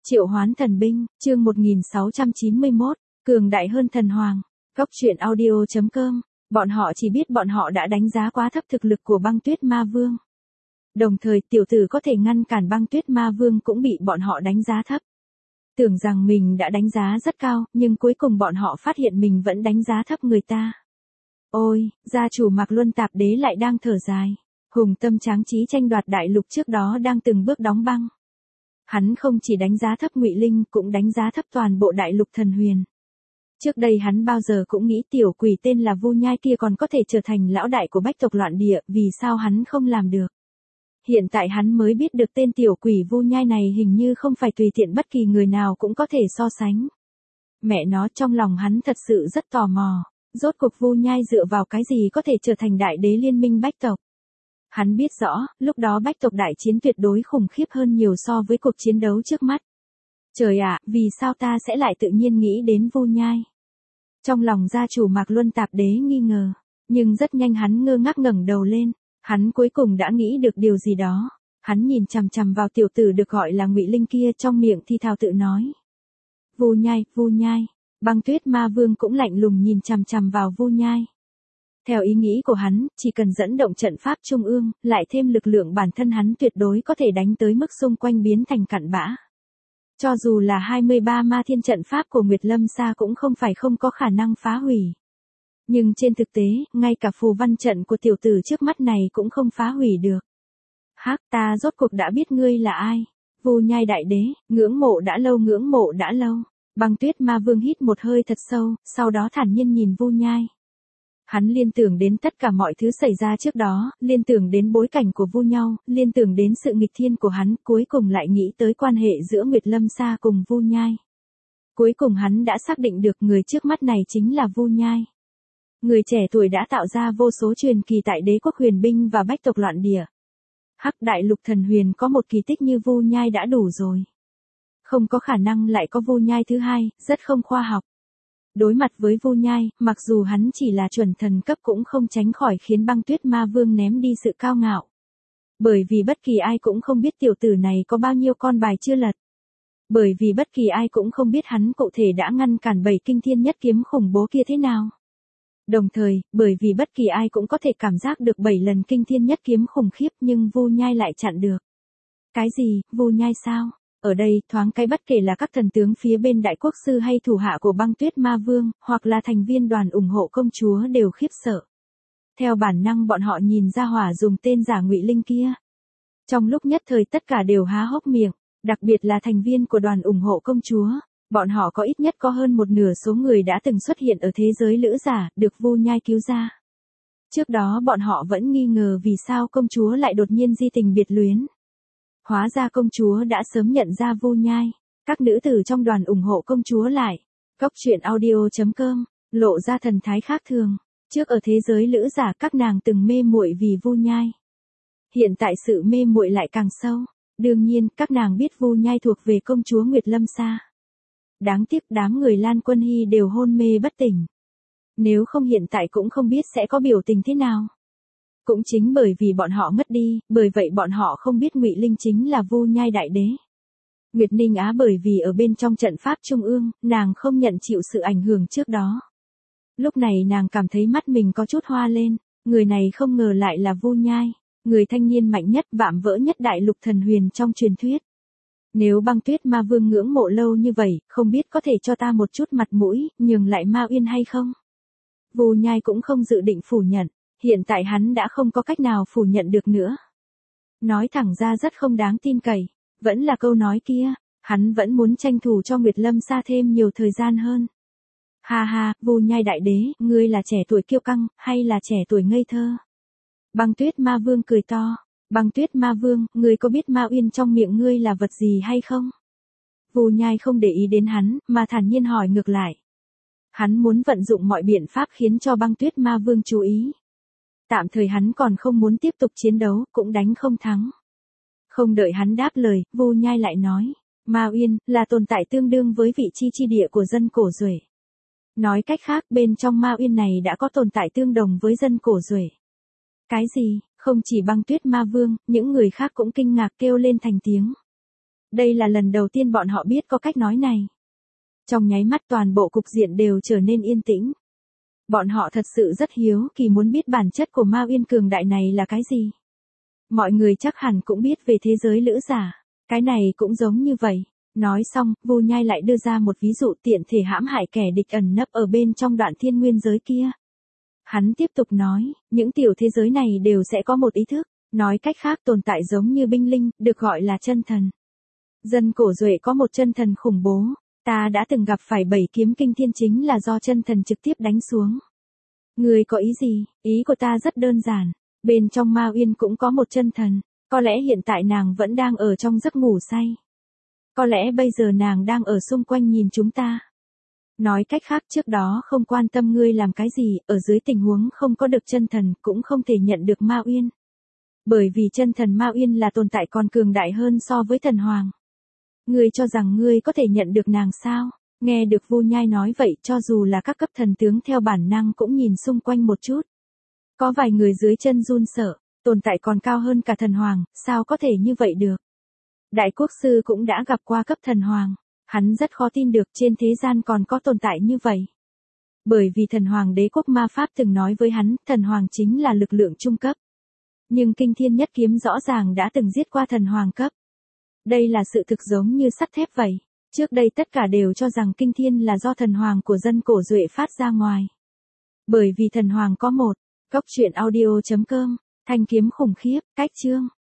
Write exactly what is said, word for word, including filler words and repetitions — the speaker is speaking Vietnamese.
Triệu hoán thần binh, chương một nghìn sáu trăm chín mươi mốt, cường đại hơn thần hoàng. Góc truyện audio chấm com, bọn họ chỉ biết bọn họ đã đánh giá quá thấp thực lực của băng tuyết ma vương. Đồng thời tiểu tử có thể ngăn cản băng tuyết ma vương cũng bị bọn họ đánh giá thấp. Tưởng rằng mình đã đánh giá rất cao, nhưng cuối cùng bọn họ phát hiện mình vẫn đánh giá thấp người ta. Ôi, gia chủ Mạc Luân Tạp Đế lại đang thở dài. Hùng tâm tráng trí tranh đoạt đại lục trước đó đang từng bước đóng băng. Hắn không chỉ đánh giá thấp Ngụy Linh, cũng đánh giá thấp toàn bộ đại lục thần huyền. Trước đây hắn bao giờ cũng nghĩ tiểu quỷ tên là Vu Nhai kia còn có thể trở thành lão đại của bách tộc loạn địa, vì sao hắn không làm được. Hiện tại hắn mới biết được tên tiểu quỷ Vu Nhai này hình như không phải tùy tiện bất kỳ người nào cũng có thể so sánh. Mẹ nó, trong lòng hắn thật sự rất tò mò, rốt cuộc Vu Nhai dựa vào cái gì có thể trở thành đại đế liên minh bách tộc. Hắn biết rõ, lúc đó bách tộc đại chiến tuyệt đối khủng khiếp hơn nhiều so với cuộc chiến đấu trước mắt. Trời ạ, vì sao ta sẽ lại tự nhiên nghĩ đến Vu Nhai? Trong lòng gia chủ Mạc Luân Tạp Đế nghi ngờ, nhưng rất nhanh hắn ngơ ngác ngẩng đầu lên, hắn cuối cùng đã nghĩ được điều gì đó. Hắn nhìn chằm chằm vào tiểu tử được gọi là Ngụy Linh kia, trong miệng thi thào tự nói. Vu Nhai, Vu Nhai. Băng tuyết ma vương cũng lạnh lùng nhìn chằm chằm vào Vu Nhai. Theo ý nghĩ của hắn, chỉ cần dẫn động trận pháp trung ương, lại thêm lực lượng bản thân hắn tuyệt đối có thể đánh tới mức xung quanh biến thành cặn bã. Cho dù là hai mươi ba ma thiên trận pháp của Nguyệt Lâm Sa cũng không phải không có khả năng phá hủy. Nhưng trên thực tế, ngay cả phù văn trận của tiểu tử trước mắt này cũng không phá hủy được. Hắc, ta rốt cuộc đã biết ngươi là ai. Vu Nhai đại đế, ngưỡng mộ đã lâu ngưỡng mộ đã lâu. Băng tuyết ma vương hít một hơi thật sâu, sau đó thản nhiên nhìn Vu Nhai. Hắn liên tưởng đến tất cả mọi thứ xảy ra trước đó, liên tưởng đến bối cảnh của Vu Nhau, liên tưởng đến sự nghịch thiên của hắn, cuối cùng lại nghĩ tới quan hệ giữa Nguyệt Lâm Sa cùng Vu Nhai. Cuối cùng hắn đã xác định được người trước mắt này chính là Vu Nhai. Người trẻ tuổi đã tạo ra vô số truyền kỳ tại đế quốc huyền binh và bách tộc loạn địa. Hắc, đại lục thần huyền có một kỳ tích như Vu Nhai đã đủ rồi. Không có khả năng lại có Vu Nhai thứ hai, rất không khoa học. Đối mặt với Vu Nhai, mặc dù hắn chỉ là chuẩn thần cấp cũng không tránh khỏi khiến băng tuyết ma vương ném đi sự cao ngạo. Bởi vì bất kỳ ai cũng không biết tiểu tử này có bao nhiêu con bài chưa lật. Bởi vì bất kỳ ai cũng không biết hắn cụ thể đã ngăn cản bảy kinh thiên nhất kiếm khủng bố kia thế nào. Đồng thời, bởi vì bất kỳ ai cũng có thể cảm giác được bảy lần kinh thiên nhất kiếm khủng khiếp nhưng Vu Nhai lại chặn được. Cái gì, Vu Nhai sao? Ở đây, thoáng cái bất kể là các thần tướng phía bên đại quốc sư hay thủ hạ của băng tuyết ma vương, hoặc là thành viên đoàn ủng hộ công chúa đều khiếp sợ. Theo bản năng bọn họ nhìn ra hỏa dùng tên giả Ngụy Linh kia. Trong lúc nhất thời tất cả đều há hốc miệng, đặc biệt là thành viên của đoàn ủng hộ công chúa. Bọn họ có ít nhất có hơn một nửa số người đã từng xuất hiện ở thế giới lữ giả, được Vu Nhai cứu ra. Trước đó bọn họ vẫn nghi ngờ vì sao công chúa lại đột nhiên di tình biệt luyến. Hóa ra công chúa đã sớm nhận ra Vu Nhai. Các nữ tử trong đoàn ủng hộ công chúa lại. Góc truyện audio chấm com, lộ ra thần thái khác thường. Trước ở thế giới lữ giả các nàng từng mê muội vì Vu Nhai. Hiện tại sự mê muội lại càng sâu. Đương nhiên, các nàng biết Vu Nhai thuộc về công chúa Nguyệt Lâm Sa. Đáng tiếc đám người Lan Quân Hy đều hôn mê bất tỉnh. Nếu không hiện tại cũng không biết sẽ có biểu tình thế nào. Cũng chính bởi vì bọn họ mất đi, bởi vậy bọn họ không biết Ngụy Linh chính là Vu Nhai đại đế. Nguyệt Ninh Á bởi vì ở bên trong trận pháp trung ương, nàng không nhận chịu sự ảnh hưởng trước đó. Lúc này nàng cảm thấy mắt mình có chút hoa lên, người này không ngờ lại là Vu Nhai, người thanh niên mạnh nhất vạm vỡ nhất đại lục thần huyền trong truyền thuyết. Nếu băng tuyết ma vương ngưỡng mộ lâu như vậy, không biết có thể cho ta một chút mặt mũi, nhường lại Ma Uyên hay không? Vu Nhai cũng không dự định phủ nhận. Hiện tại hắn đã không có cách nào phủ nhận được nữa. Nói thẳng ra rất không đáng tin cậy, vẫn là câu nói kia, hắn vẫn muốn tranh thủ cho Nguyệt Lâm Sa thêm nhiều thời gian hơn. Ha ha, Vu Nhai đại đế, ngươi là trẻ tuổi kiêu căng, hay là trẻ tuổi ngây thơ? Băng tuyết ma vương cười to, băng tuyết ma vương, ngươi có biết Ma Uyên trong miệng ngươi là vật gì hay không? Vu Nhai không để ý đến hắn, mà thản nhiên hỏi ngược lại. Hắn muốn vận dụng mọi biện pháp khiến cho băng tuyết ma vương chú ý. Tạm thời hắn còn không muốn tiếp tục chiến đấu, cũng đánh không thắng. Không đợi hắn đáp lời, Vu Nhai lại nói, Ma Uyên là tồn tại tương đương với vị chi chi địa của dân cổ Duệ. Nói cách khác, bên trong Ma Uyên này đã có tồn tại tương đồng với dân cổ Duệ. Cái gì? Không chỉ băng tuyết ma vương, những người khác cũng kinh ngạc kêu lên thành tiếng. Đây là lần đầu tiên bọn họ biết có cách nói này. Trong nháy mắt toàn bộ cục diện đều trở nên yên tĩnh. Bọn họ thật sự rất hiếu kỳ muốn biết bản chất của Ma Uyên cường đại này là cái gì. Mọi người chắc hẳn cũng biết về thế giới lữ giả. Cái này cũng giống như vậy. Nói xong, Vu Nhai lại đưa ra một ví dụ tiện thể hãm hại kẻ địch ẩn nấp ở bên trong đoạn thiên nguyên giới kia. Hắn tiếp tục nói, những tiểu thế giới này đều sẽ có một ý thức, nói cách khác tồn tại giống như binh linh, được gọi là chân thần. Dân cổ Duệ có một chân thần khủng bố, ta đã từng gặp phải bảy kiếm kinh thiên chính là do chân thần trực tiếp đánh xuống. Người có ý gì? Ý của ta rất đơn giản, bên trong Ma Uyên cũng có một chân thần, có lẽ hiện tại nàng vẫn đang ở trong giấc ngủ say. Có lẽ bây giờ nàng đang ở xung quanh nhìn chúng ta. Nói cách khác trước đó không quan tâm ngươi làm cái gì, ở dưới tình huống không có được chân thần cũng không thể nhận được Ma Uyên. Bởi vì chân thần Ma Uyên là tồn tại còn cường đại hơn so với thần hoàng. Ngươi cho rằng ngươi có thể nhận được nàng sao? Nghe được Vu Nhai nói vậy cho dù là các cấp thần tướng theo bản năng cũng nhìn xung quanh một chút. Có vài người dưới chân run sợ, tồn tại còn cao hơn cả thần hoàng, sao có thể như vậy được? Đại quốc sư cũng đã gặp qua cấp thần hoàng. Hắn rất khó tin được trên thế gian còn có tồn tại như vậy. Bởi vì thần hoàng đế quốc ma pháp từng nói với hắn, thần hoàng chính là lực lượng trung cấp. Nhưng kinh thiên nhất kiếm rõ ràng đã từng giết qua thần hoàng cấp. Đây là sự thực giống như sắt thép vậy. Trước đây tất cả đều cho rằng kinh thiên là do thần hoàng của dân cổ Duệ phát ra ngoài. Bởi vì thần hoàng có một, góc truyện audio chấm com, thanh kiếm khủng khiếp, cách chương.